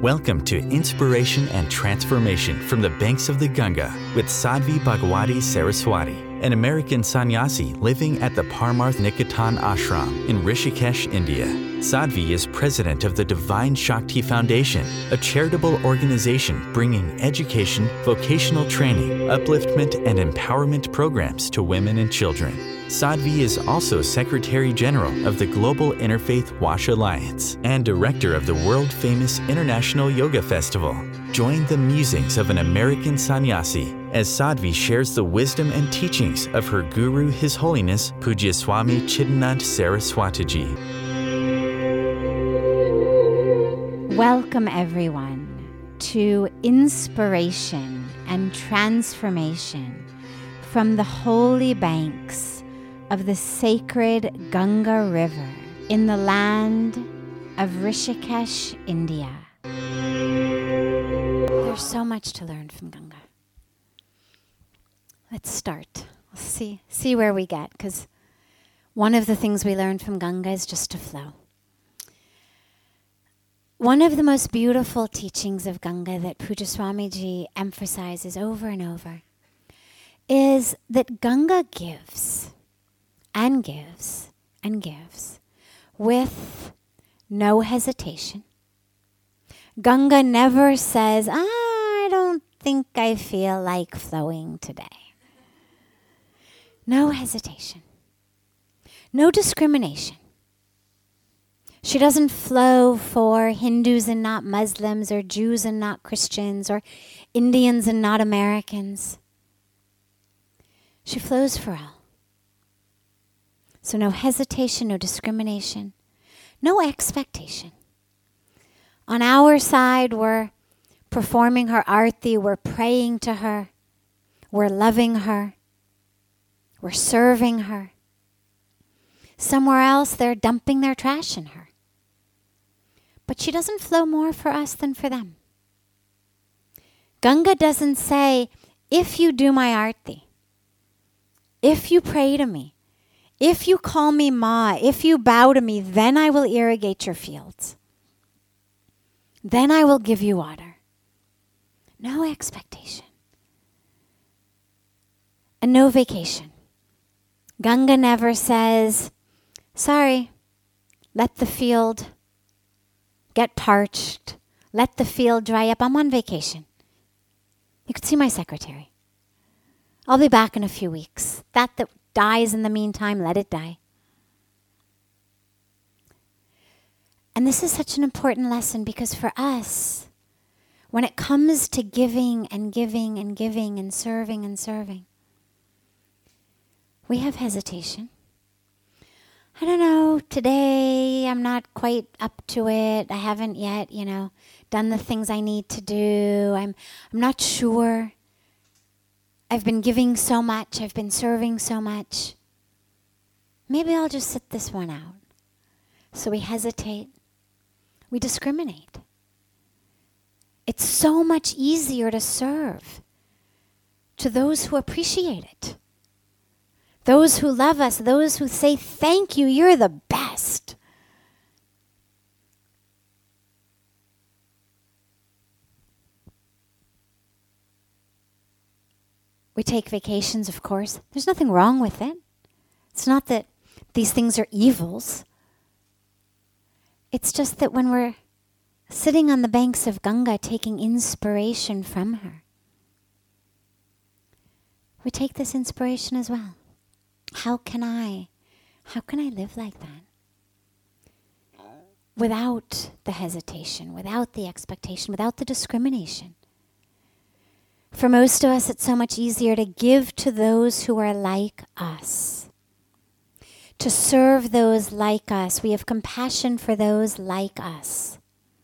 Welcome to Inspiration and Transformation from the Banks of the Ganga with Sadhvi Bhagwati Saraswati, an American sannyasi living at the Parmarth Niketan Ashram in Rishikesh, India. Sadhvi is president of the Divine Shakti Foundation, a charitable organization bringing education, vocational training, upliftment, and empowerment programs to women and children. Sadhvi is also Secretary General of the Global Interfaith Wash Alliance and Director of the world-famous International Yoga Festival. Join the musings of an American sannyasi as Sadhvi shares the wisdom and teachings of her guru, His Holiness Pujya Swami Chidanand Saraswatiji. Welcome, everyone, to Inspiration and Transformation from the holy banks of the sacred Ganga River in the land of Rishikesh, India. There's so much to learn from Ganga. Let's start. We'll see where we get, because one of the things we learn from Ganga is just to flow. One of the most beautiful teachings of Ganga that Pujya Swamiji emphasizes over and over is that Ganga gives and gives and gives with no hesitation. Ganga never says, I don't think I feel like flowing today. No hesitation. No discrimination. She doesn't flow for Hindus and not Muslims, or Jews and not Christians, or Indians and not Americans. She flows for all. So no hesitation, no discrimination, no expectation. On our side, we're performing her arti, we're praying to her, we're loving her, we're serving her. Somewhere else, they're dumping their trash in her. But she doesn't flow more for us than for them. Ganga doesn't say, if you do my arti, if you pray to me, if you call me Ma, if you bow to me, then I will irrigate your fields. Then I will give you water. No expectation. And no vacation. Ganga never says, sorry, let the field get parched. Let the field dry up. I'm on vacation. You could see my secretary. I'll be back in a few weeks. That dies in the meantime, let it die. And this is such an important lesson, because for us, when it comes to giving and giving and giving and serving, we have hesitation. I don't know, today I'm not quite up to it. I haven't yet, done the things I need to do. I'm not sure. I've been giving so much. I've been serving so much. Maybe I'll just sit this one out. So we hesitate. We discriminate. It's so much easier to serve to those who appreciate it. Those who love us, those who say, thank you, you're the best. We take vacations, of course. There's nothing wrong with it. It's not that these things are evils. It's just that when we're sitting on the banks of Ganga taking inspiration from her, we take this inspiration as well. How can I live like that? Without the hesitation, without the expectation, without the discrimination. For most of us, it's so much easier to give to those who are like us, to serve those like us. We have compassion for those like us.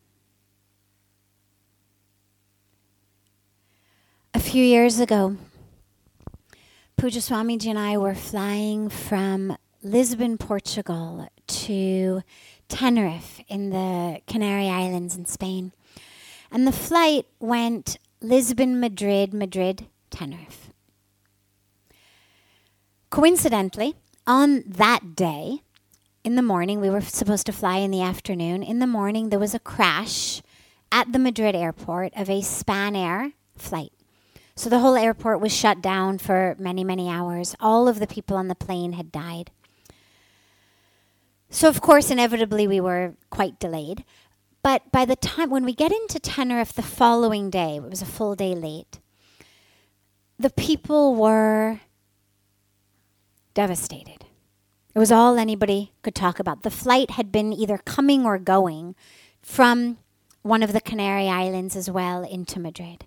A few years ago, Pujya Swamiji and I were flying from Lisbon, Portugal to Tenerife in the Canary Islands in Spain. And the flight went Lisbon, Madrid, Madrid, Tenerife. Coincidentally, on that day, in the morning, we were supposed to fly in the afternoon. In the morning, there was a crash at the Madrid airport of a Spanair flight. So the whole airport was shut down for many, many hours. All of the people on the plane had died. So, of course, inevitably, we were quite delayed. But by the time, when we get into Tenerife the following day, it was a full day late, the people were devastated. It was all anybody could talk about. The flight had been either coming or going from one of the Canary Islands as well into Madrid.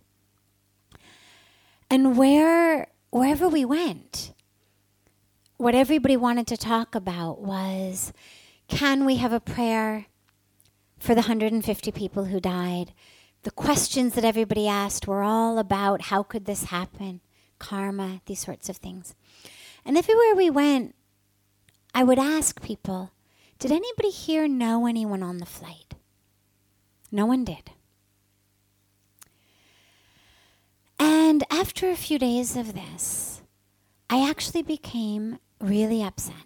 And wherever we went, what everybody wanted to talk about was, can we have a prayer for the 150 people who died? The questions that everybody asked were all about how could this happen, karma, these sorts of things. And everywhere we went, I would ask people, did anybody here know anyone on the flight? No one did. And after a few days of this, I actually became really upset.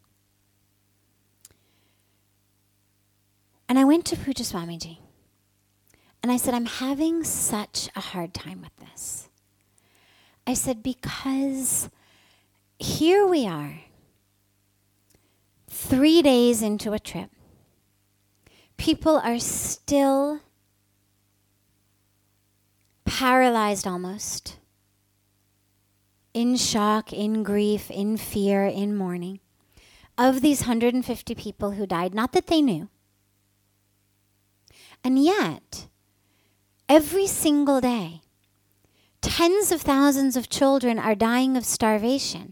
And I went to Puja Swamiji. And I said, I'm having such a hard time with this. I said, because here we are, 3 days into a trip. People are still paralyzed almost, in shock, in grief, in fear, in mourning, of these 150 people who died, not that they knew. And yet, every single day, tens of thousands of children are dying of starvation,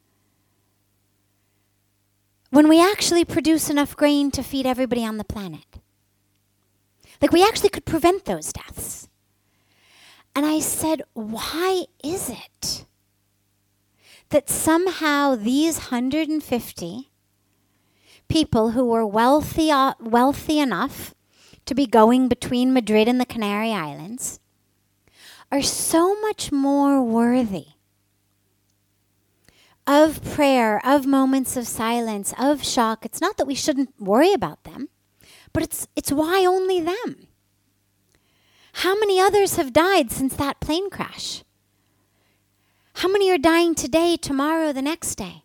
when we actually produce enough grain to feed everybody on the planet. Like, we actually could prevent those deaths. And I said, why is it that somehow these 150 people who were wealthy enough to be going between Madrid and the Canary Islands are so much more worthy of prayer, of moments of silence, of shock? It's not that we shouldn't worry about them, but it's why only them? How many others have died since that plane crash? How many are dying today, tomorrow, the next day?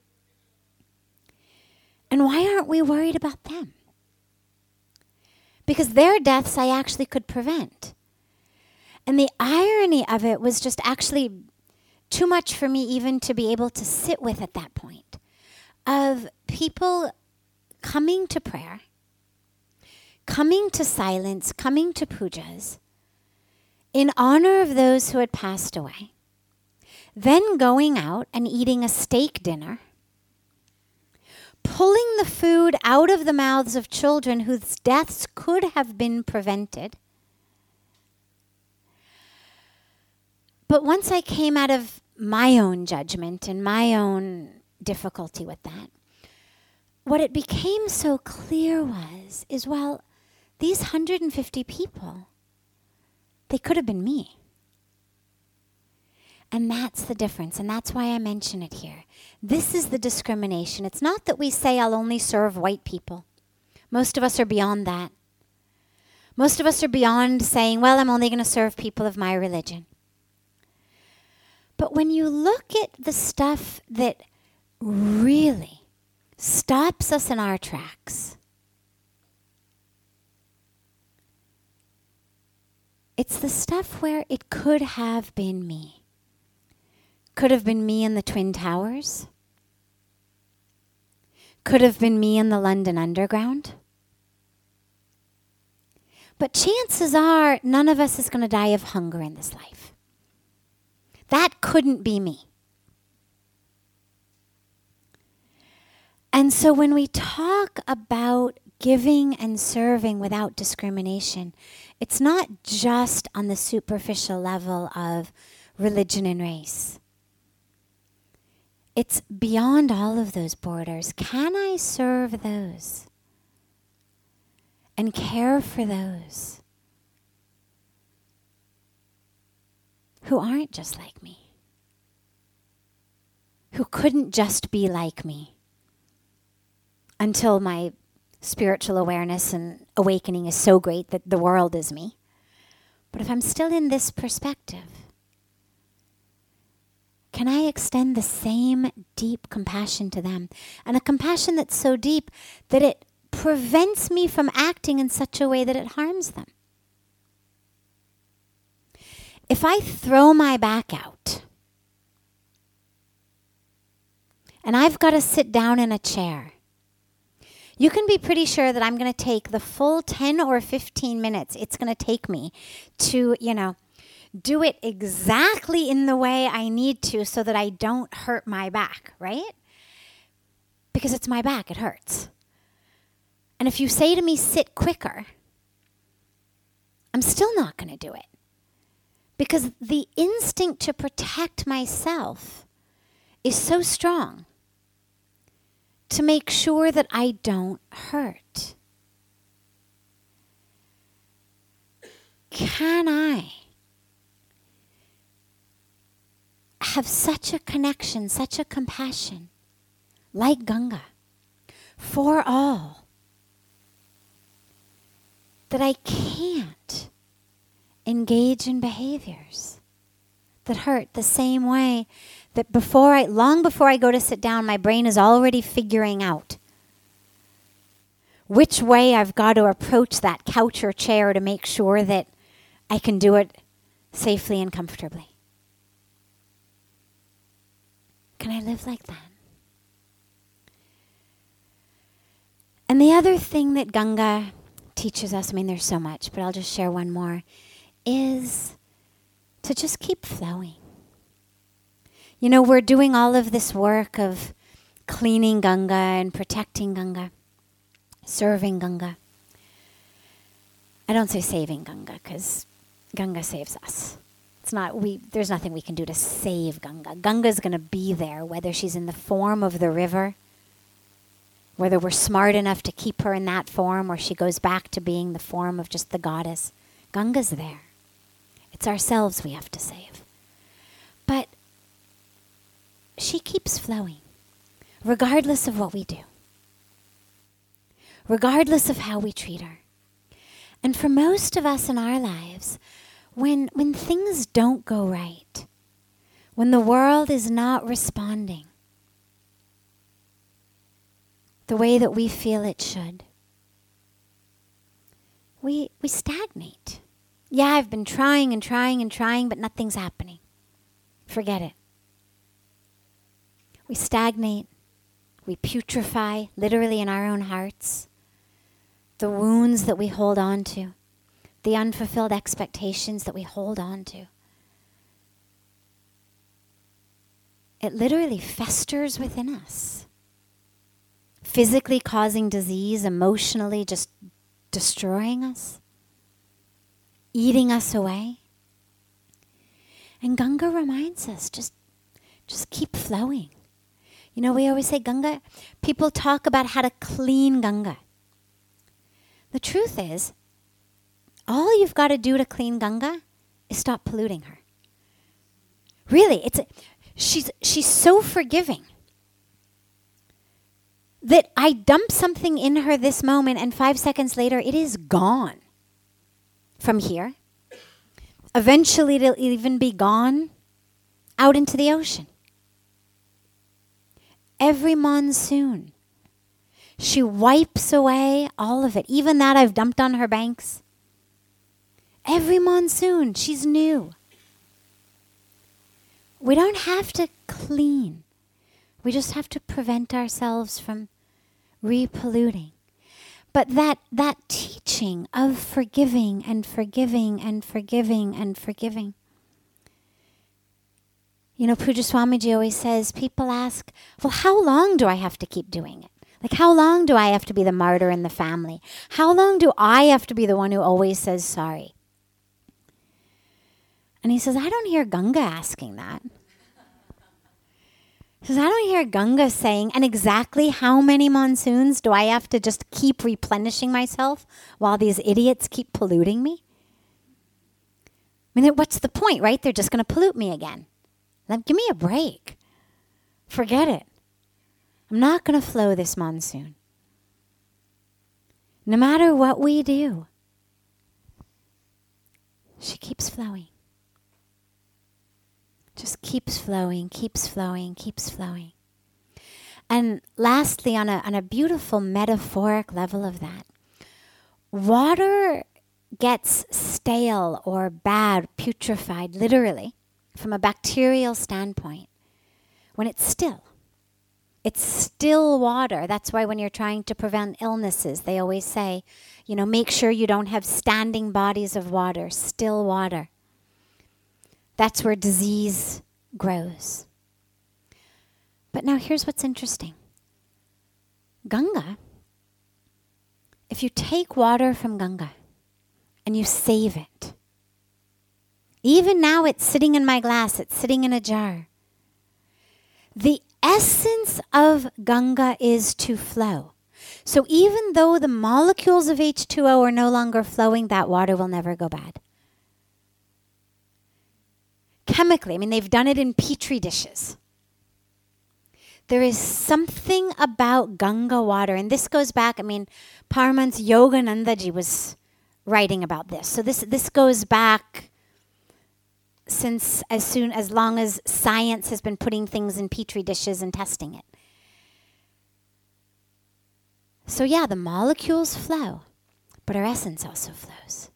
And why aren't we worried about them? Because their deaths I actually could prevent. And the irony of it was just actually too much for me even to be able to sit with at that point, of people coming to prayer, coming to silence, coming to pujas, in honor of those who had passed away, then going out and eating a steak dinner, pulling the food out of the mouths of children whose deaths could have been prevented. But once I came out of my own judgment and my own difficulty with that, what it became so clear is, well, these 150 people, they could have been me. And that's the difference, and that's why I mention it here. This is the discrimination. It's not that we say, I'll only serve white people. Most of us are beyond that. Most of us are beyond saying, well, I'm only going to serve people of my religion. But when you look at the stuff that really stops us in our tracks, it's the stuff where it could have been me. Could have been me in the Twin Towers. Could have been me in the London Underground. But chances are none of us is going to die of hunger in this life. That couldn't be me. And so when we talk about giving and serving without discrimination, it's not just on the superficial level of religion and race. It's beyond all of those borders. Can I serve those and care for those who aren't just like me, who couldn't just be like me until my spiritual awareness and awakening is so great that the world is me? But if I'm still in this perspective, can I extend the same deep compassion to them? And a compassion that's so deep that it prevents me from acting in such a way that it harms them. If I throw my back out and I've got to sit down in a chair, you can be pretty sure that I'm going to take the full 10 or 15 minutes it's going to take me to, do it exactly in the way I need to so that I don't hurt my back, right? Because it's my back, it hurts. And if you say to me, sit quicker, I'm still not going to do it. Because the instinct to protect myself is so strong to make sure that I don't hurt. Can I have such a connection, such a compassion, like Ganga, for all, that I can't engage in behaviors that hurt the same way that long before I go to sit down, my brain is already figuring out which way I've got to approach that couch or chair to make sure that I can do it safely and comfortably. Can I live like that? And the other thing that Ganga teaches us, there's so much, but I'll just share one more, is to just keep flowing. We're doing all of this work of cleaning Ganga and protecting Ganga, serving Ganga. I don't say saving Ganga because Ganga saves us. There's nothing we can do to save Ganga. Ganga's going to be there, whether she's in the form of the river, whether we're smart enough to keep her in that form, or she goes back to being the form of just the goddess. Ganga's there. It's ourselves we have to save. But she keeps flowing, regardless of what we do, regardless of how we treat her. And for most of us in our lives, when things don't go right, when the world is not responding the way that we feel it should, we stagnate. Yeah, I've been trying and trying and trying, but nothing's happening. Forget it. We stagnate. We putrefy, literally in our own hearts. The wounds that we hold on to, the unfulfilled expectations that we hold on to. It literally festers within us, physically causing disease, emotionally just destroying us, eating us away. And Ganga reminds us, just keep flowing. We always say Ganga, people talk about how to clean Ganga. The truth is, all you've got to do to clean Ganga is stop polluting her. Really, she's so forgiving that I dump something in her this moment and 5 seconds later it is gone from here. Eventually it'll even be gone out into the ocean. Every monsoon, she wipes away all of it, even that I've dumped on her banks. Every monsoon, she's new. We don't have to clean. We just have to prevent ourselves from repolluting. But that teaching of forgiving and forgiving and forgiving and forgiving. Pujya Swamiji always says, people ask, well, how long do I have to keep doing it? Like, how long do I have to be the martyr in the family? How long do I have to be the one who always says sorry? And he says, I don't hear Ganga asking that. He says, I don't hear Ganga saying, and exactly how many monsoons do I have to just keep replenishing myself while these idiots keep polluting me? What's the point, right? They're just going to pollute me again. Give me a break. Forget it. I'm not going to flow this monsoon. No matter what we do, she keeps flowing. Just keeps flowing, keeps flowing, keeps flowing. And lastly, on a beautiful metaphoric level of that, water gets stale or bad, putrefied, literally, from a bacterial standpoint, when it's still. It's still water. That's why when you're trying to prevent illnesses, they always say, make sure you don't have standing bodies of water, still water. That's where disease grows. But now here's what's interesting. Ganga, if you take water from Ganga and you save it, even now it's sitting in my glass, it's sitting in a jar. The essence of Ganga is to flow. So even though the molecules of H2O are no longer flowing, that water will never go bad. Chemically, they've done it in petri dishes. There is something about Ganga water, and this goes back, Paraman's Yoganandaji was writing about this. So this goes back since as long as science has been putting things in petri dishes and testing it. So yeah, the molecules flow, but our essence also flows,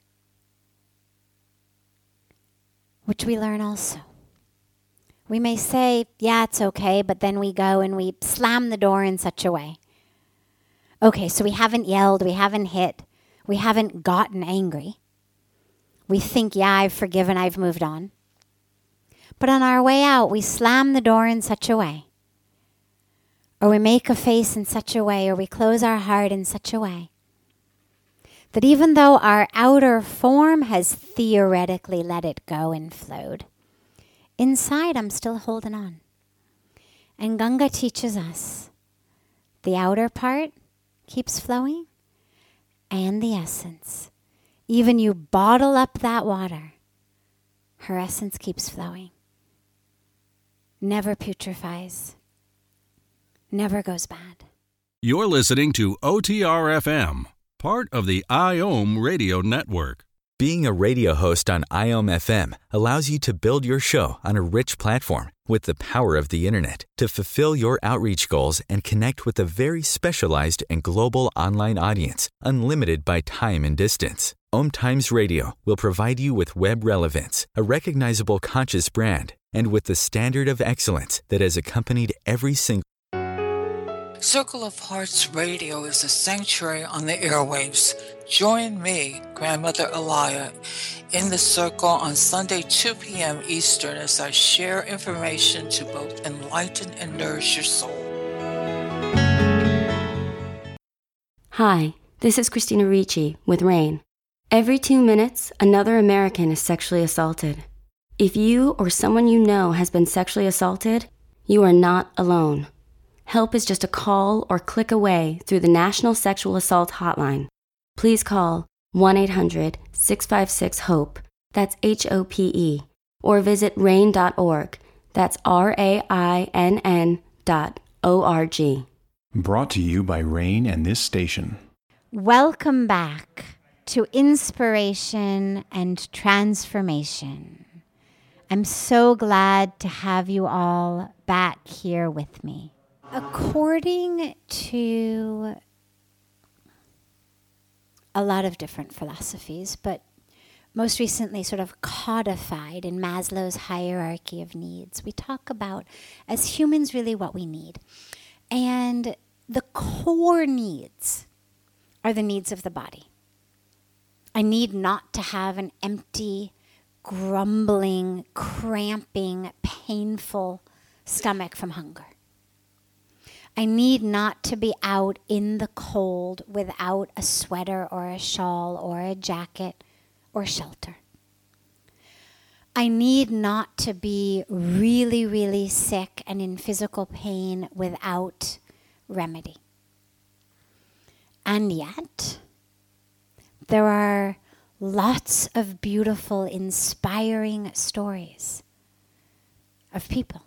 which we learn also. We may say, yeah, it's okay, but then we go and we slam the door in such a way. Okay, so we haven't yelled, we haven't hit, we haven't gotten angry. We think, yeah, I've forgiven, I've moved on. But on our way out, we slam the door in such a way, or we make a face in such a way, or we close our heart in such a way, that even though our outer form has theoretically let it go and flowed, inside I'm still holding on. And Ganga teaches us the outer part keeps flowing and the essence. Even you bottle up that water, her essence keeps flowing. Never putrefies. Never goes bad. You're listening to OTR-FM, part of the IOM Radio Network. Being a radio host on IOM FM allows you to build your show on a rich platform with the power of the internet to fulfill your outreach goals and connect with a very specialized and global online audience, unlimited by time and distance. Om Times Radio will provide you with web relevance, a recognizable conscious brand, and with the standard of excellence that has accompanied every single Circle of Hearts Radio is a sanctuary on the airwaves. Join me, Grandmother Alaya, in the circle on Sunday 2 p.m. Eastern as I share information to both enlighten and nourish your soul. Hi, this is Christina Ricci with RAIN. Every 2 minutes, another American is sexually assaulted. If you or someone you know has been sexually assaulted, you are not alone. Help is just a call or click away through the National Sexual Assault Hotline. Please call 1-800-656-HOPE, that's HOPE, or visit RAIN.org, that's RAINN.org. Brought to you by RAIN and this station. Welcome back to Inspiration and Transformation. I'm so glad to have you all back here with me. According to a lot of different philosophies, but most recently sort of codified in Maslow's hierarchy of needs, we talk about, as humans, really what we need. And the core needs are the needs of the body. I need not to have an empty, grumbling, cramping, painful stomach from hunger. I need not to be out in the cold without a sweater or a shawl or a jacket or shelter. I need not to be really, really sick and in physical pain without remedy. And yet, there are lots of beautiful, inspiring stories of people.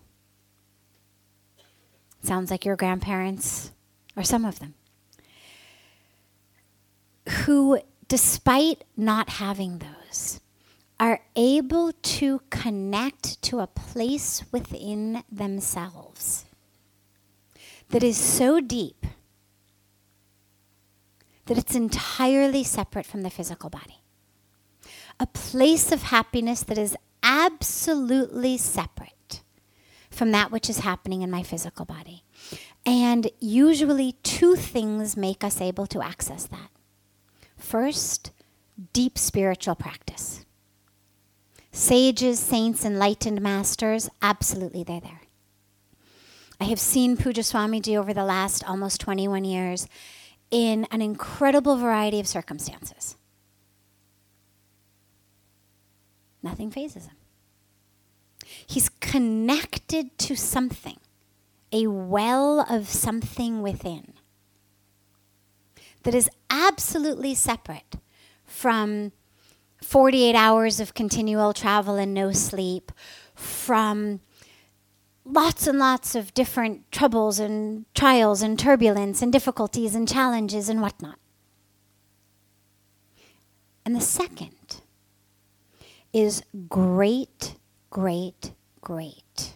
Sounds like your grandparents, or some of them, who, despite not having those, are able to connect to a place within themselves that is so deep that it's entirely separate from the physical body. A place of happiness that is absolutely separate from that which is happening in my physical body. And usually 2 things make us able to access that. First, deep spiritual practice. Sages, saints, enlightened masters, absolutely they're there. I have seen Pujya Swamiji over the last almost 21 years in an incredible variety of circumstances. Nothing phases him. He's connected to something, a well of something within that is absolutely separate from 48 hours of continual travel and no sleep, from lots and lots of different troubles and trials and turbulence and difficulties and challenges and whatnot. And the second is great, great, great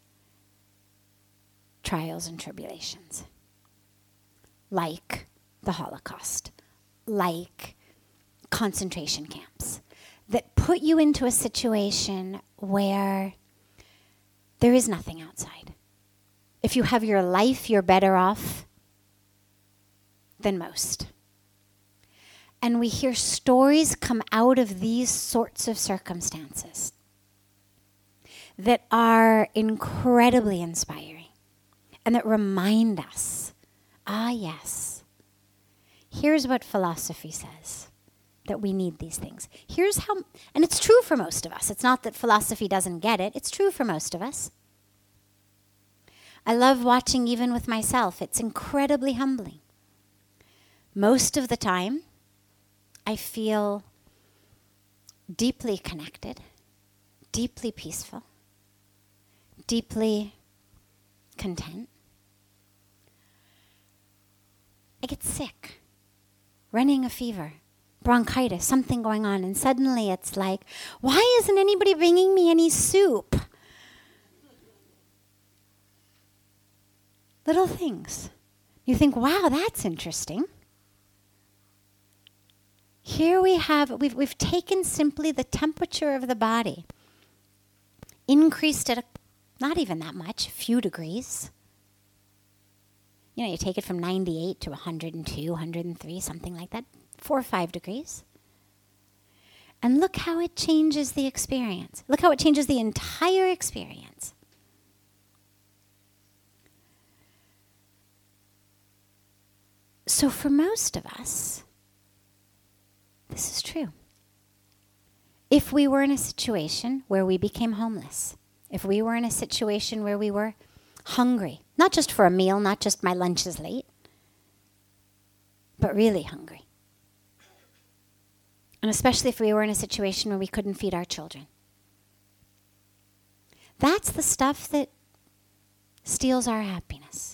trials and tribulations, like the Holocaust, like concentration camps, that put you into a situation where there is nothing outside. If you have your life, you're better off than most. And we hear stories come out of these sorts of circumstances that are incredibly inspiring and that remind us, yes, here's what philosophy says, that we need these things. Here's how, and it's true for most of us. It's not that philosophy doesn't get it. It's true for most of us. I love watching even with myself. It's incredibly humbling. Most of the time, I feel deeply connected, deeply peaceful, deeply content. I get sick, running a fever, bronchitis, something going on, and suddenly it's like, why isn't anybody bringing me any soup? Little things. You think, wow, that's interesting. Here we've taken simply the temperature of the body, increased it not even that much, a few degrees. You know, you take it from 98 to 102, 103, something like that, 4 or 5 degrees. And look how it changes the experience. Look how it changes the entire experience. So for most of us, this is true. If we were in a situation where we became homeless, if we were in a situation where we were hungry, not just for a meal, not just my lunch is late, but really hungry. And especially if we were in a situation where we couldn't feed our children. That's the stuff that steals our happiness.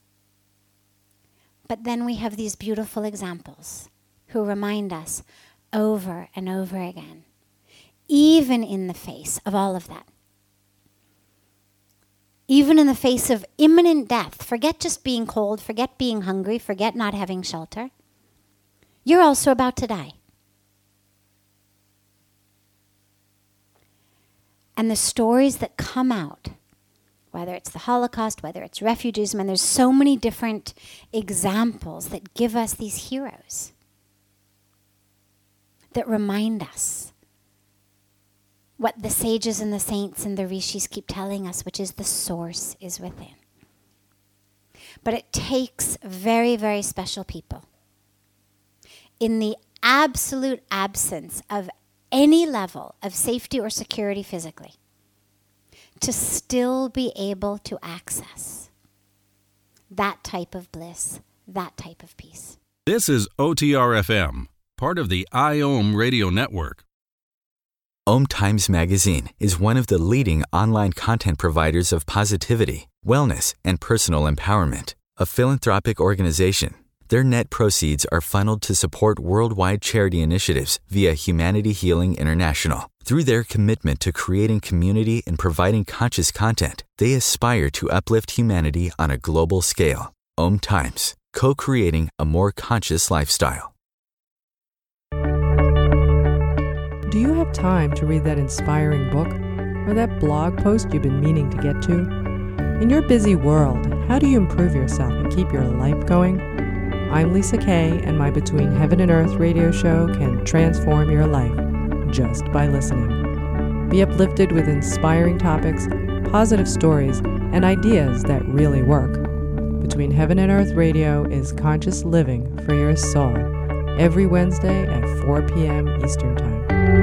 But then we have these beautiful examples who remind us over and over again, even in the face of all of that. Even in the face of imminent death, forget just being cold, forget being hungry, forget not having shelter. You're also about to die. And the stories that come out, whether it's the Holocaust, whether it's refugees, and there's so many different examples that give us these heroes, that remind us what the sages and the saints and the rishis keep telling us, which is the source is within. But it takes very, very special people in the absolute absence of any level of safety or security physically to still be able to access that type of bliss, that type of peace. This is OTR-FM, part of the IOM radio network. Om Times Magazine is one of the leading online content providers of positivity, wellness, and personal empowerment. A philanthropic organization, Their net proceeds are funneled to support worldwide charity initiatives via Humanity Healing International. Through their commitment to creating community and providing conscious content, they aspire to uplift humanity on a global scale. Om Times, co-creating a more conscious lifestyle. Do you have time to read that inspiring book or that blog post you've been meaning to get to? In your busy world, how do you improve yourself and keep your life going? I'm Lisa Kay, and my Between Heaven and Earth radio show can transform your life just by listening. Be uplifted with inspiring topics, positive stories, and ideas that really work. Between Heaven and Earth Radio is conscious living for your soul, every Wednesday at 4 p.m. Eastern Time.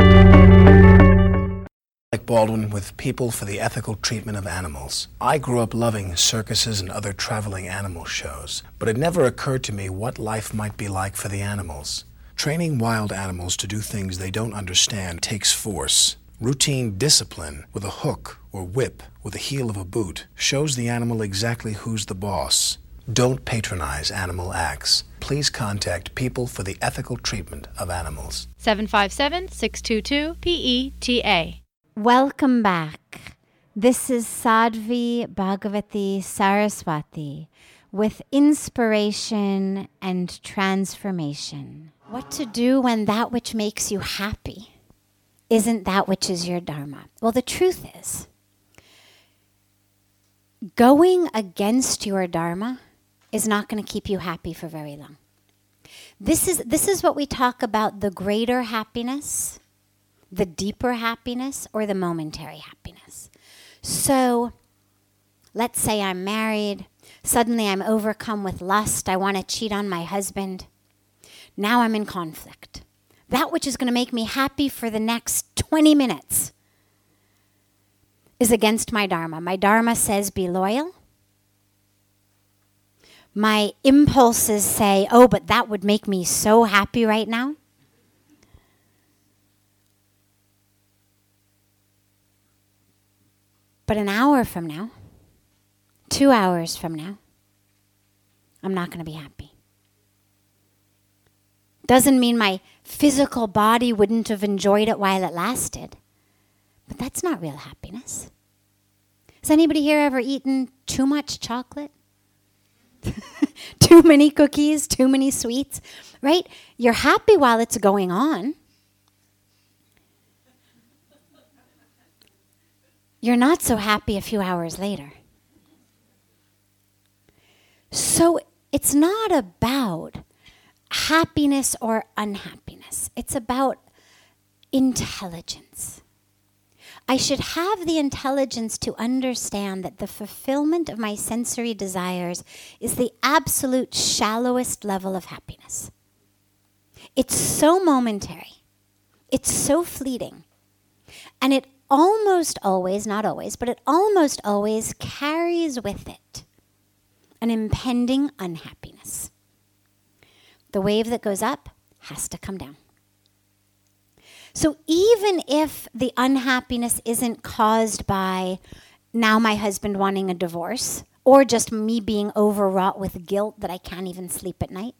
Alec Baldwin with People for the Ethical Treatment of Animals. I grew up loving circuses and other traveling animal shows, but it never occurred to me what life might be like for the animals. Training wild animals to do things they don't understand takes force. Routine discipline with a hook or whip with the heel of a boot shows the animal exactly who's the boss. Don't patronize animal acts. Please contact People for the Ethical Treatment of Animals. 757-622-PETA. Welcome back. This is Sadhvi Bhagavati Saraswati with inspiration and transformation. What to do when that which makes you happy isn't that which is your dharma. Well, the truth is, going against your dharma is not going to keep you happy for very long. This is what we talk about, the greater happiness, the deeper happiness, or the momentary happiness. So let's say I'm married. Suddenly I'm overcome with lust. I want to cheat on my husband. Now I'm in conflict. That which is going to make me happy for the next 20 minutes is against my dharma. My dharma says be loyal. My impulses say, oh, but that would make me so happy right now. But an hour from now, 2 hours from now, I'm not going to be happy. Doesn't mean my physical body wouldn't have enjoyed it while it lasted. But that's not real happiness. Has anybody here ever eaten too much chocolate? Too many cookies, too many sweets, right? You're happy while it's going on. You're not so happy a few hours later. So it's not about happiness or unhappiness. It's about intelligence. I should have the intelligence to understand that the fulfillment of my sensory desires is the absolute shallowest level of happiness. It's so momentary. It's so fleeting. And it almost always, not always, but it almost always carries with it an impending unhappiness. The wave that goes up has to come down. So even if the unhappiness isn't caused by now my husband wanting a divorce, or just me being overwrought with guilt that I can't even sleep at night,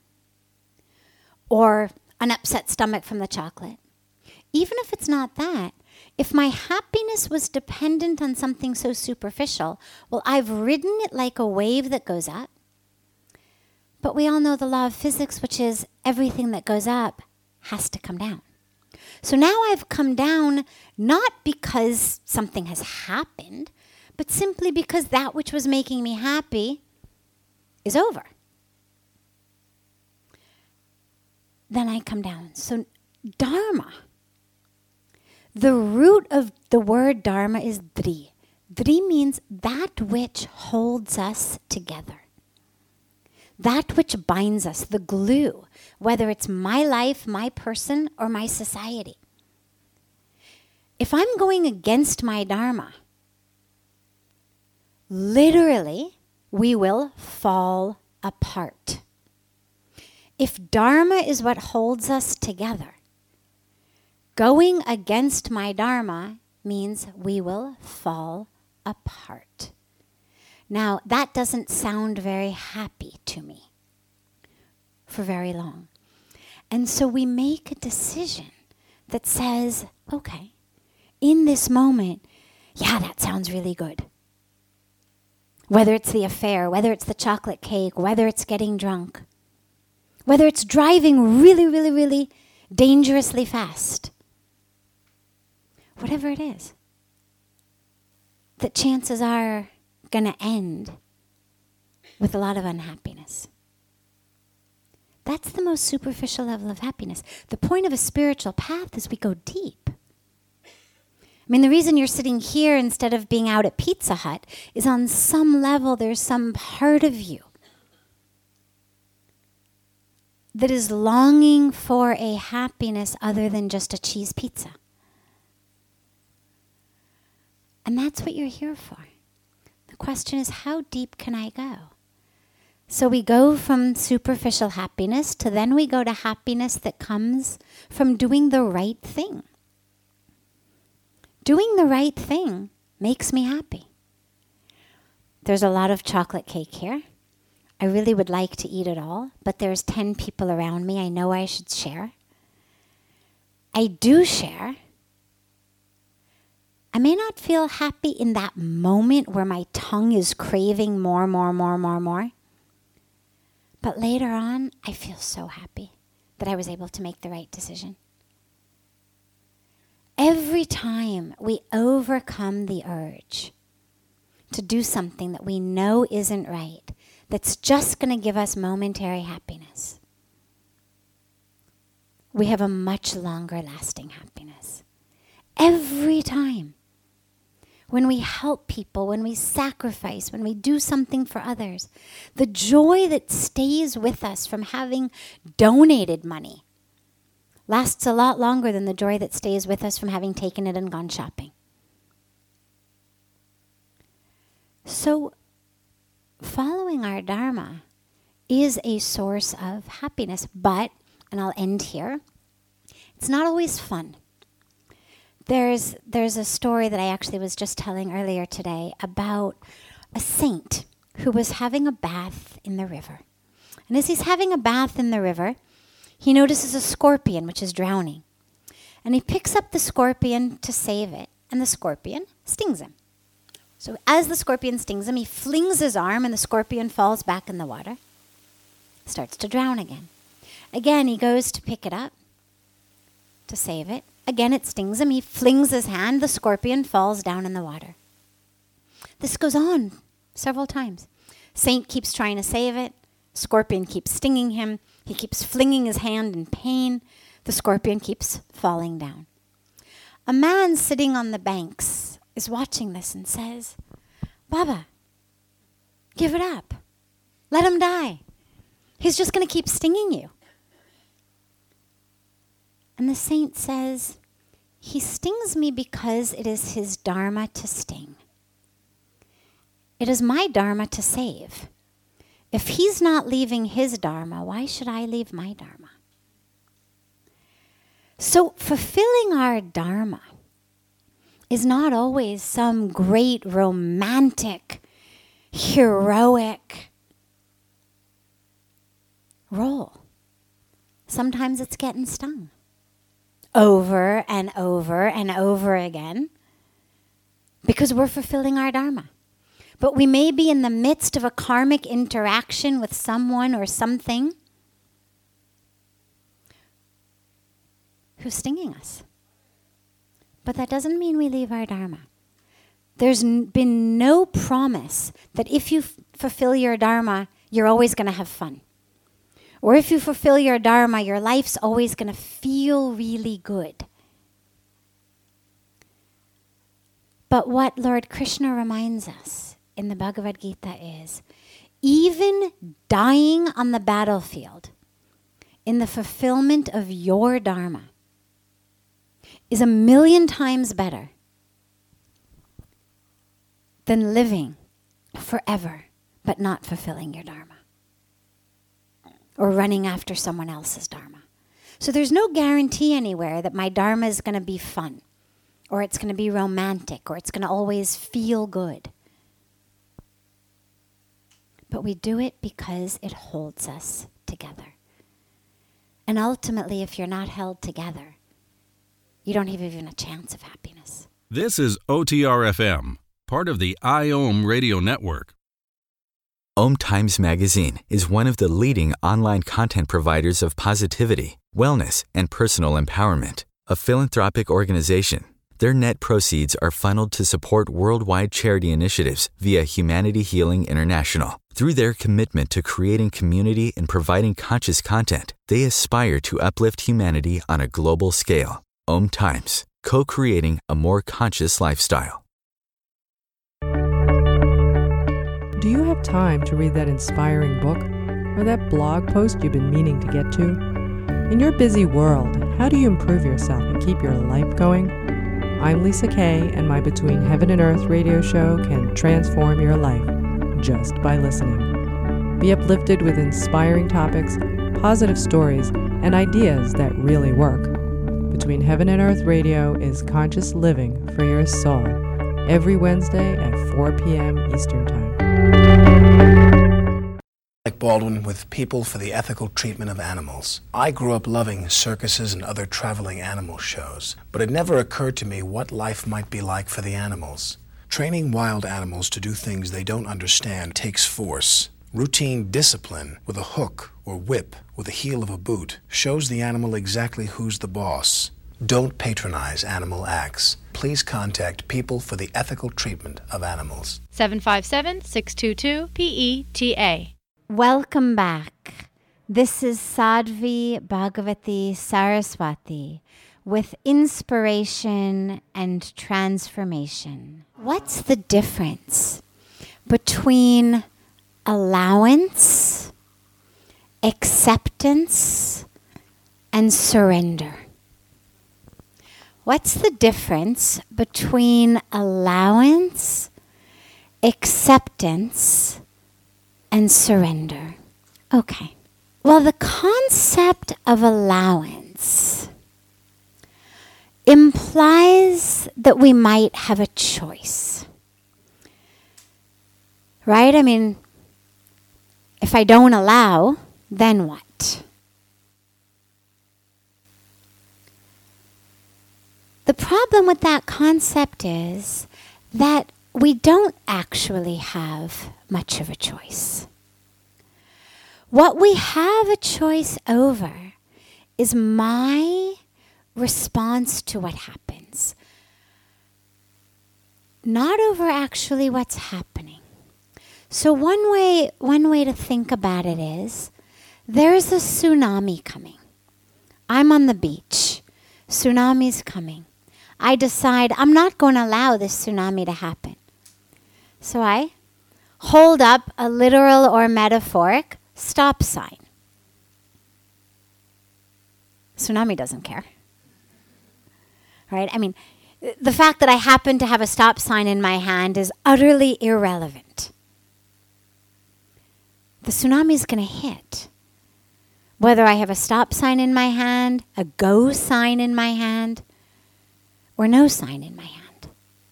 or an upset stomach from the chocolate, even if it's not that, if my happiness was dependent on something so superficial, well, I've ridden it like a wave that goes up. But we all know the law of physics, which is everything that goes up has to come down. So now I've come down not because something has happened, but simply because that which was making me happy is over. Then I come down. So dharma. The root of the word dharma is dri. Dri means that which holds us together. That which binds us, the glue, whether it's my life, my person, or my society. If I'm going against my dharma, literally, we will fall apart. If dharma is what holds us together, going against my dharma means we will fall apart. Now, that doesn't sound very happy to me. for very long. And so we make a decision that says, okay, in this moment, yeah, that sounds really good. Whether it's the affair, whether it's the chocolate cake, whether it's getting drunk, whether it's driving really, really, really dangerously fast, whatever it is, that chances are going to end with a lot of unhappiness. That's the most superficial level of happiness. The point of a spiritual path is we go deep. I mean, the reason you're sitting here instead of being out at Pizza Hut is on some level there's some part of you that is longing for a happiness other than just a cheese pizza. And that's what you're here for. The question is, how deep can I go? So we go from superficial happiness to then we go to happiness that comes from doing the right thing. Doing the right thing makes me happy. There's a lot of chocolate cake here. I really would like to eat it all, but there's 10 people around me. I know I should share. I do share. I may not feel happy in that moment where my tongue is craving more. But later on, I feel so happy that I was able to make the right decision. Every time we overcome the urge to do something that we know isn't right, that's just going to give us momentary happiness, we have a much longer lasting happiness. Every time. When we help people, when we sacrifice, when we do something for others, the joy that stays with us from having donated money lasts a lot longer than the joy that stays with us from having taken it and gone shopping. So, following our Dharma is a source of happiness, but, and I'll end here, it's not always fun. There's a story that I actually was just telling earlier today about a saint who was having a bath in the river. And as he's having a bath in the river, he notices a scorpion which is drowning. And he picks up the scorpion to save it, and the scorpion stings him. So as the scorpion stings him, he flings his arm, and the scorpion falls back in the water, starts to drown again. Again, he goes to pick it up to save it. Again, it stings him. He flings his hand. The scorpion falls down in the water. This goes on several times. Saint keeps trying to save it. Scorpion keeps stinging him. He keeps flinging his hand in pain. The scorpion keeps falling down. A man sitting on the banks is watching this and says, "Baba, give it up. Let him die. He's just going to keep stinging you." And the saint says, "He stings me because it is his dharma to sting. It is my dharma to save. If he's not leaving his dharma, why should I leave my dharma?" So fulfilling our dharma is not always some great romantic, heroic role. Sometimes it's getting stung over and over and over again because we're fulfilling our dharma. But we may be in the midst of a karmic interaction with someone or something who's stinging us. But that doesn't mean we leave our dharma. There's been no promise that if you fulfill your dharma, you're always going to have fun. Or if you fulfill your dharma, your life's always going to feel really good. But what Lord Krishna reminds us in the Bhagavad Gita is, even dying on the battlefield in the fulfillment of your dharma is 1,000,000 times better than living forever but not fulfilling your dharma, or running after someone else's dharma. So there's no guarantee anywhere that my dharma is going to be fun, or it's going to be romantic, or it's going to always feel good. But we do it because it holds us together. And ultimately, if you're not held together, you don't have even a chance of happiness. This is OTR-FM, part of the IOM radio network. Om Times Magazine is one of the leading online content providers of positivity, wellness, and personal empowerment. A philanthropic organization, their net proceeds are funneled to support worldwide charity initiatives via Humanity Healing International. Through their commitment to creating community and providing conscious content, they aspire to uplift humanity on a global scale. Om Times, co-creating a more conscious lifestyle. Do you have time to read that inspiring book or that blog post you've been meaning to get to? In your busy world, how do you improve yourself and keep your life going? I'm Lisa Kay, and my Between Heaven and Earth radio show can transform your life just by listening. Be uplifted with inspiring topics, positive stories, and ideas that really work. Between Heaven and Earth radio is conscious living for your soul, every Wednesday at 4 p.m. Eastern Time. Alec Baldwin with People for the Ethical Treatment of Animals. I grew up loving circuses and other traveling animal shows, but it never occurred to me what life might be like for the animals. Training wild animals to do things they don't understand takes force. Routine discipline with a hook or whip with the heel of a boot shows the animal exactly who's the boss. Don't patronize animal acts. Please contact People for the Ethical Treatment of Animals. 757-622-PETA. Welcome back. This is Sadhvi Bhagavati Saraswati with Inspiration and Transformation. What's the difference between allowance, acceptance, and surrender? What's the difference between allowance, acceptance, and surrender? Okay. Well, the concept of allowance implies that we might have a choice. Right? I mean, if I don't allow, then what? The problem with that concept is that we don't actually have much of a choice. What we have a choice over is my response to what happens, not over actually what's happening. So one way to think about it is, there's a tsunami coming. I'm on the beach. Tsunami's coming. I decide I'm not going to allow this tsunami to happen. So I hold up a literal or metaphoric stop sign. Tsunami doesn't care. Right? I mean, the fact that I happen to have a stop sign in my hand is utterly irrelevant. The tsunami is going to hit. Whether I have a stop sign in my hand, a go sign in my hand, or no sign in my hand.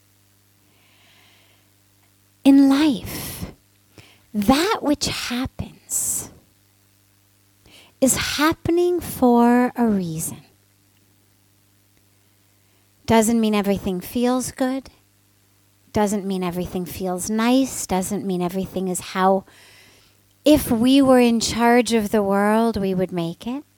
In life, that which happens is happening for a reason. Doesn't mean everything feels good. Doesn't mean everything feels nice. Doesn't mean everything is how, if we were in charge of the world, we would make it.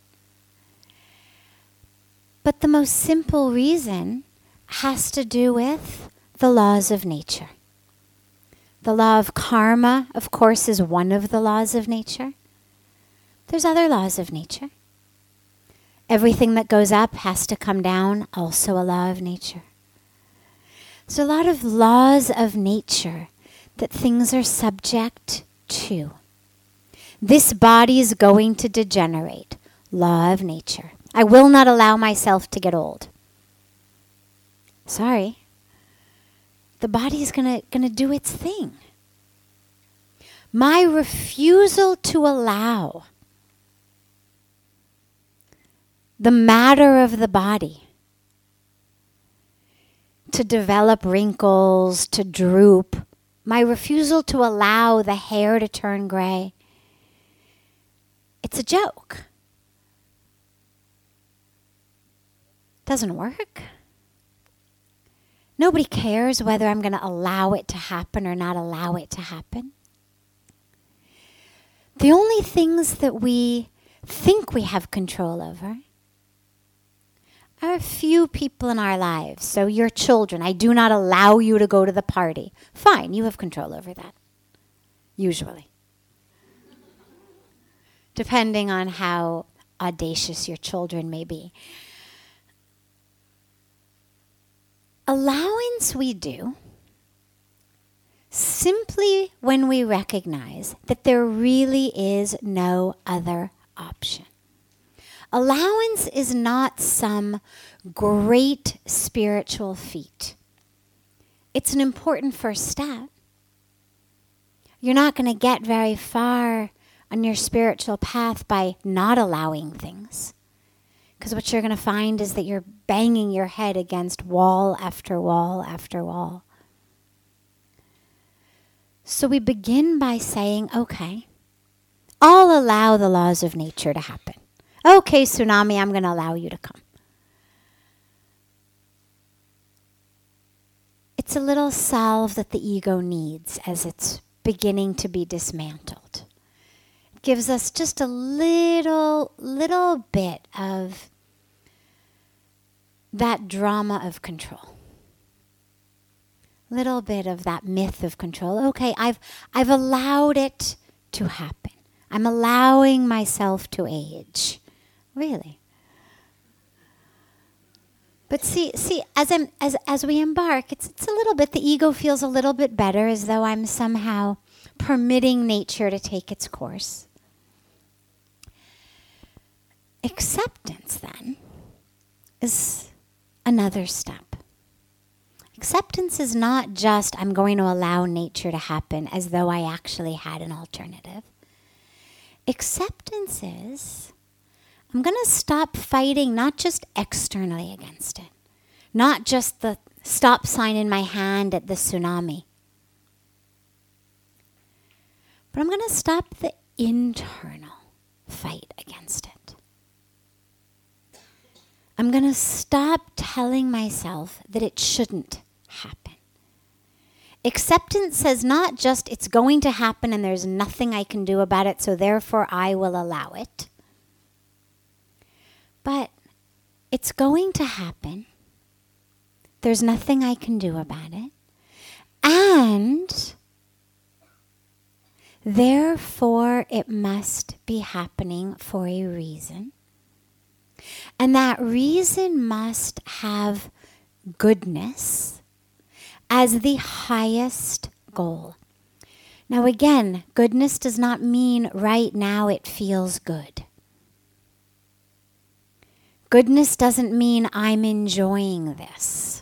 But the most simple reason has to do with the laws of nature. The law of karma, of course, is one of the laws of nature. There's other laws of nature. Everything that goes up has to come down, also a law of nature. There's a lot of laws of nature that things are subject to. This body is going to degenerate. Law of nature. I will not allow myself to get old. Sorry. The body is gonna do its thing. My refusal to allow the matter of the body to develop wrinkles, to droop, my refusal to allow the hair to turn gray, it's a joke. Doesn't work. Nobody cares whether I'm going to allow it to happen or not allow it to happen. The only things that we think we have control over are a few people in our lives. So your children, I do not allow you to go to the party. Fine, you have control over that. Usually. Depending on how audacious your children may be. Allowance we do simply when we recognize that there really is no other option. Allowance is not some great spiritual feat. It's an important first step. You're not going to get very far on your spiritual path by not allowing things. Because what you're going to find is that you're banging your head against wall after wall after wall. So we begin by saying, okay, I'll allow the laws of nature to happen. Okay, tsunami, I'm going to allow you to come. It's a little salve that the ego needs as it's beginning to be dismantled. It gives us just a little bit of that drama of control. Little bit of that myth of control. Okay, I've allowed it to happen. I'm allowing myself to age. Really. But see, as we embark, it's a little bit, the ego feels a little bit better, as though I'm somehow permitting nature to take its course. Acceptance, then, is another step. Acceptance is not just, I'm going to allow nature to happen as though I actually had an alternative. Acceptance is, I'm going to stop fighting not just externally against it, not just the stop sign in my hand at the tsunami, but I'm going to stop the internal fight against it. I'm going to stop telling myself that it shouldn't happen. Acceptance says not just it's going to happen and there's nothing I can do about it, so therefore I will allow it. But it's going to happen. There's nothing I can do about it. And therefore it must be happening for a reason. And that reason must have goodness as the highest goal. Now again, goodness does not mean right now it feels good. Goodness doesn't mean I'm enjoying this.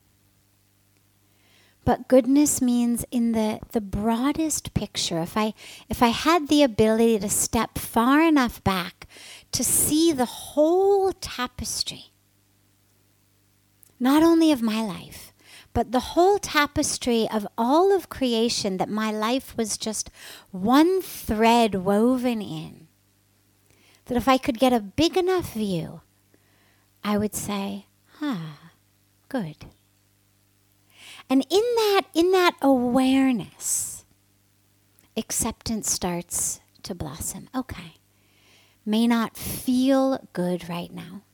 But goodness means in the broadest picture, if I had the ability to step far enough back to see the whole tapestry, not only of my life, but the whole tapestry of all of creation, that my life was just one thread woven in, that if I could get a big enough view, I would say, good. And in that awareness, acceptance starts to blossom. Okay, may not feel good right now,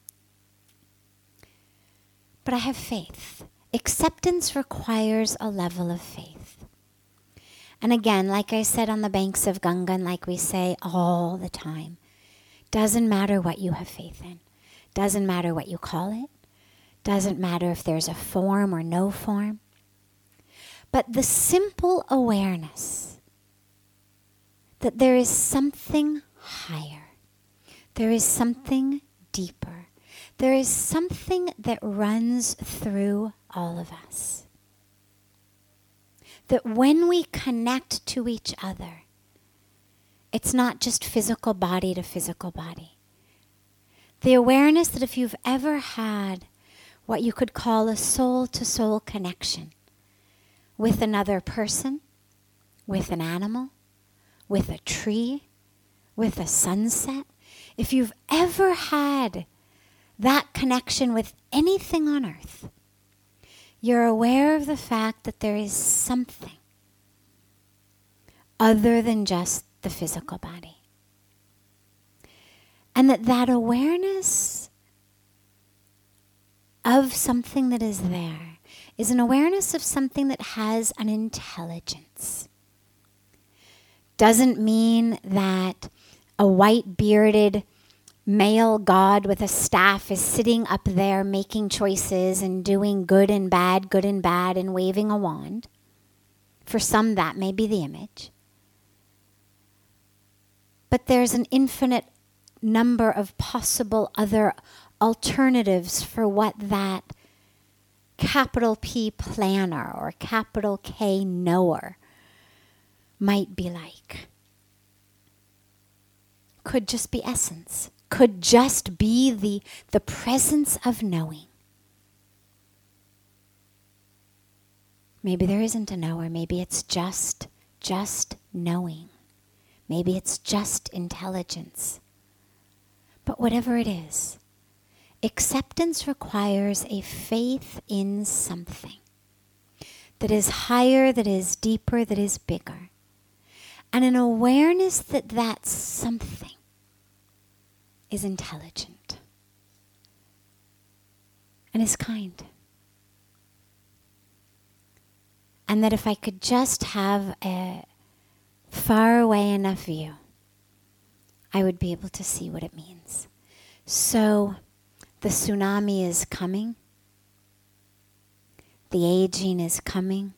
but I have faith. Acceptance requires a level of faith. And again, like I said on the banks of Ganga, and like we say all the time, doesn't matter what you have faith in. Doesn't matter what you call it. Doesn't matter if there's a form or no form. But the simple awareness that there is something higher. There is something deeper. There is something that runs through all of us. That when we connect to each other, it's not just physical body to physical body. The awareness that if you've ever had what you could call a soul-to-soul connection with another person, with an animal, with a tree, with a sunset, if you've ever had that connection with anything on earth, you're aware of the fact that there is something other than just the physical body. And that awareness of something that is there is an awareness of something that has an intelligence. Doesn't mean that a white-bearded male god with a staff is sitting up there making choices and doing good and bad, and waving a wand. For some, that may be the image. But there's an infinite number of possible other alternatives for what that capital P planner or capital K knower might be like. Could just be essence. Could just be the presence of knowing. Maybe there isn't a knower. Maybe it's just knowing. Maybe it's just intelligence. But whatever it is, acceptance requires a faith in something that is higher, that is deeper, that is bigger. And an awareness that that something is intelligent and is kind. And that if I could just have a far away enough view, I would be able to see what it means. So the tsunami is coming. The aging is coming.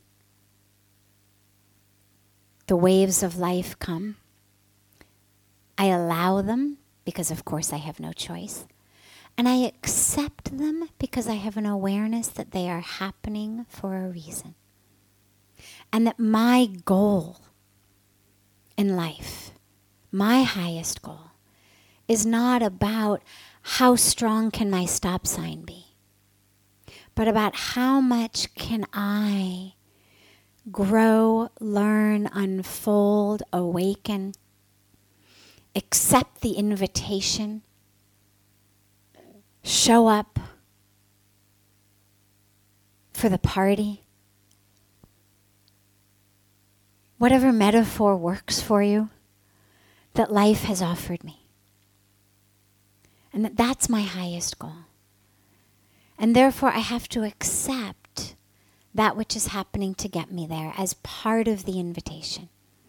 The waves of life come. I allow them because, of course, I have no choice. And I accept them because I have an awareness that they are happening for a reason. And that my goal in life, my highest goal, is not about how strong can my stop sign be, but about how much can I grow, learn, unfold, awaken, accept the invitation, show up for the party. Whatever metaphor works for you that life has offered me. And that's my highest goal. And therefore I have to accept that which is happening to get me there as part of the invitation,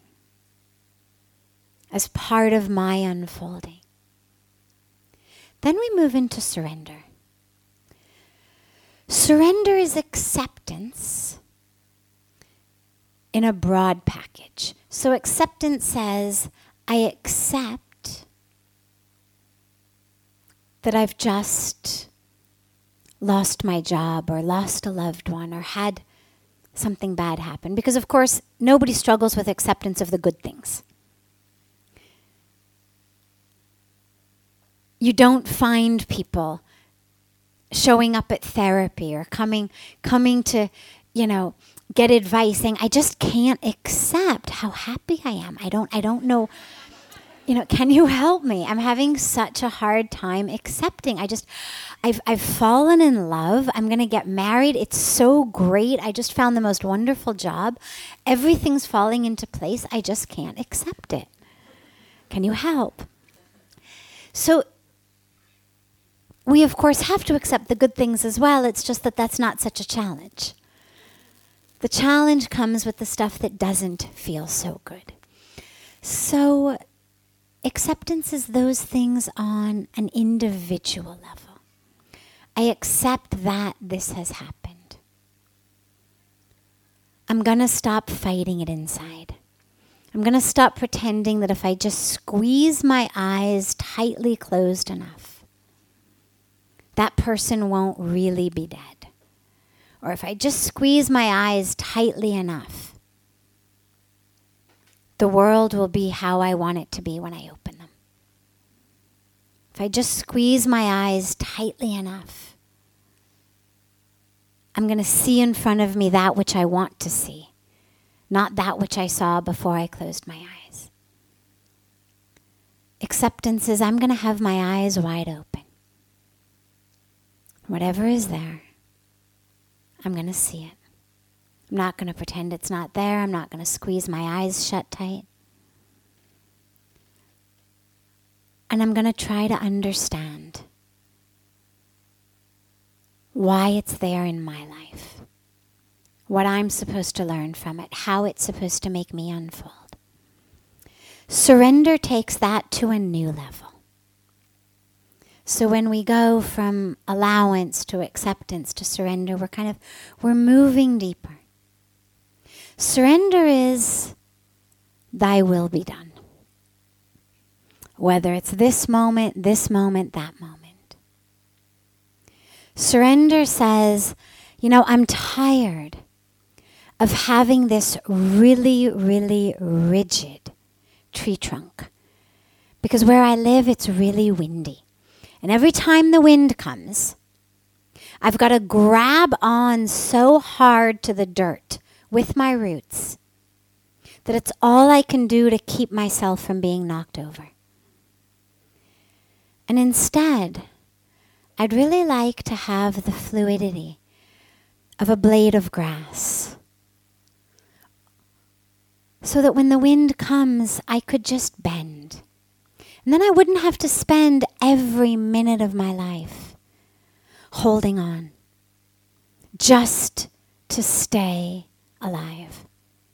as part of my unfolding. Then we move into surrender. Surrender is acceptance in a broad package. So acceptance says, I accept that I've just lost my job or lost a loved one or had something bad happen. Because, of course, nobody struggles with acceptance of the good things. You don't find people showing up at therapy or coming to, get advice saying, I just can't accept how happy I am. I don't know, can you help me? I'm having such a hard time accepting. I've fallen in love. I'm going to get married. It's so great. I just found the most wonderful job. Everything's falling into place. I just can't accept it. Can you help? So we, of course, have to accept the good things as well. It's just that that's not such a challenge. The challenge comes with the stuff that doesn't feel so good. So acceptance is those things on an individual level. I accept that this has happened. I'm going to stop fighting it inside. I'm going to stop pretending that if I just squeeze my eyes tightly closed enough, that person won't really be dead. Or if I just squeeze my eyes tightly enough, the world will be how I want it to be when I open them. If I just squeeze my eyes tightly enough, I'm going to see in front of me that which I want to see, not that which I saw before I closed my eyes. Acceptance is I'm going to have my eyes wide open. Whatever is there, I'm going to see it. I'm not going to pretend it's not there. I'm not going to squeeze my eyes shut tight. And I'm going to try to understand why it's there in my life, what I'm supposed to learn from it, how it's supposed to make me unfold. Surrender takes that to a new level. So when we go from allowance to acceptance to surrender, we're moving deeper. Surrender is, thy will be done. Whether it's this moment, that moment. Surrender says, I'm tired of having this really, really rigid tree trunk. Because where I live, it's really windy. And every time the wind comes, I've got to grab on so hard to the dirt with my roots that it's all I can do to keep myself from being knocked over. And instead, I'd really like to have the fluidity of a blade of grass, so that when the wind comes, I could just bend. And then I wouldn't have to spend every minute of my life holding on, just to stay alive.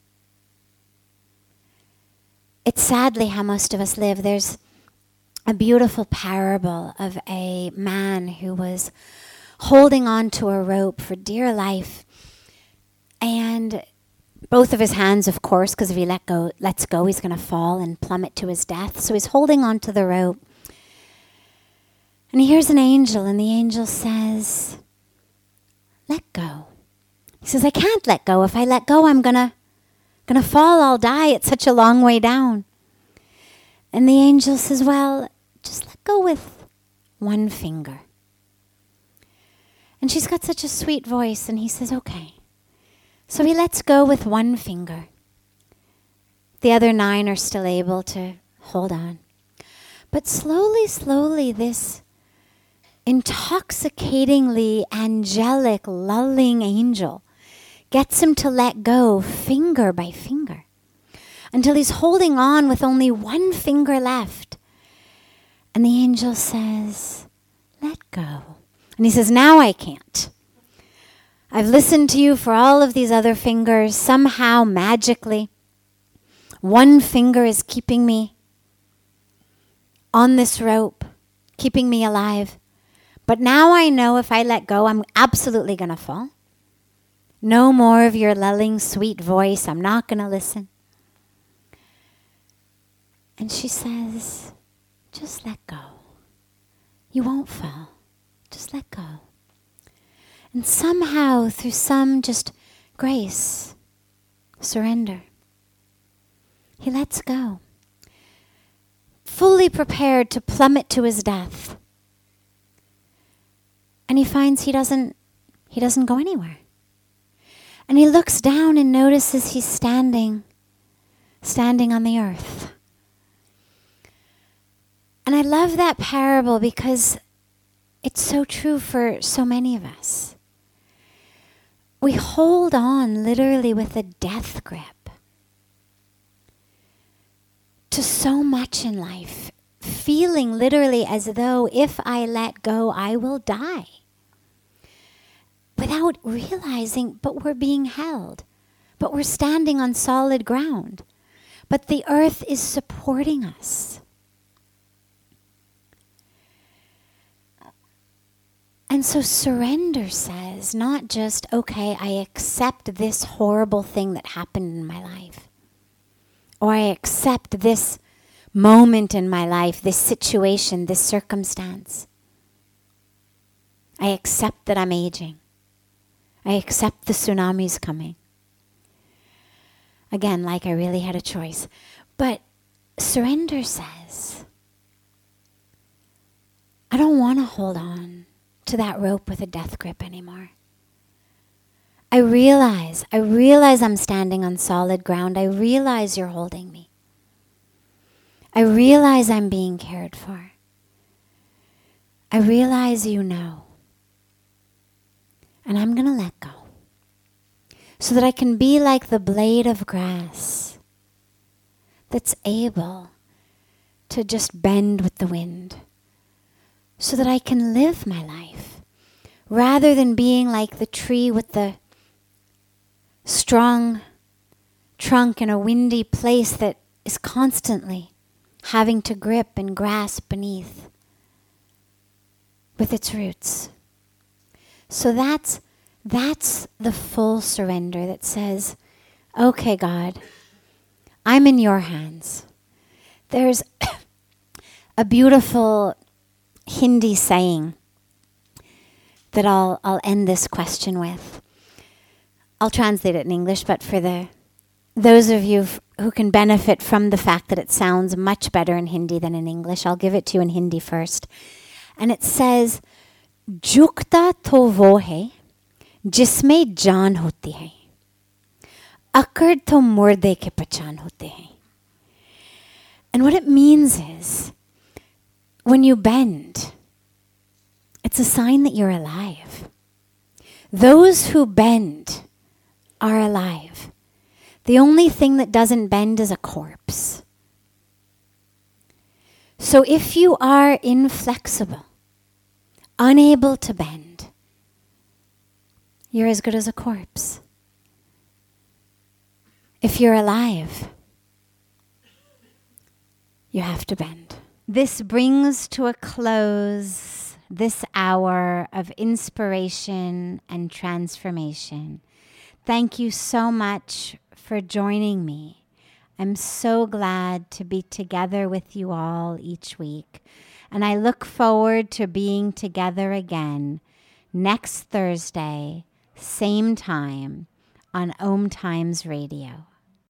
It's sadly how most of us live. There's a beautiful parable of a man who was holding on to a rope for dear life, and both of his hands, of course, because if he lets go, he's going to fall and plummet to his death. So he's holding on to the rope. And he hears an angel, and the angel says, let go. He says, I can't let go. If I let go, I'm gonna fall, I'll die. It's such a long way down. And the angel says, well, just let go with one finger. And she's got such a sweet voice, and he says, okay. So he lets go with one finger. The other 9 are still able to hold on. But slowly, this intoxicatingly angelic, lulling angel gets him to let go finger by finger until he's holding on with only one finger left. And the angel says, let go. And he says, now I can't. I've listened to you for all of these other fingers. Somehow, magically, one finger is keeping me on this rope, keeping me alive. But now I know if I let go, I'm absolutely going to fall. No more of your lulling, sweet voice. I'm not going to listen. And she says, just let go. You won't fall. Just let go. And somehow, through some just grace, surrender, he lets go, fully prepared to plummet to his death. And he finds he doesn't go anywhere. And he looks down and notices he's standing on the earth. And I love that parable because it's so true for so many of us. We hold on literally with a death grip to so much in life, feeling literally as though if I let go, I will die. Without realizing, but we're being held. But we're standing on solid ground. But the earth is supporting us. And so surrender says, not just, okay, I accept this horrible thing that happened in my life. Or I accept this moment in my life, this situation, this circumstance. I accept that I'm aging. I accept the tsunami's coming. Again, like I really had a choice. But surrender says, I don't want to hold on to that rope with a death grip anymore. I realize I'm standing on solid ground. I realize you're holding me. I realize I'm being cared for. I realize you know. And I'm going to let go so that I can be like the blade of grass that's able to just bend with the wind, so that I can live my life rather than being like the tree with the strong trunk in a windy place that is constantly having to grip and grasp beneath with its roots. So that's the full surrender that says, okay, God, I'm in your hands. There's a beautiful Hindi saying that I'll end this question with. I'll translate it in English, but for those of you who can benefit from the fact that it sounds much better in Hindi than in English, I'll give it to you in Hindi first. And it says, "Jukta to wo hai, jisme jaan hoti hai. Akkad to murde ke pachan hote hai." And what it means is, when you bend, it's a sign that you're alive. Those who bend are alive. The only thing that doesn't bend is a corpse. So if you are inflexible, unable to bend, you're as good as a corpse. If you're alive, you have to bend. This brings to a close this hour of inspiration and transformation. Thank you so much for joining me. I'm so glad to be together with you all each week. And I look forward to being together again next Thursday, same time on Om Times Radio.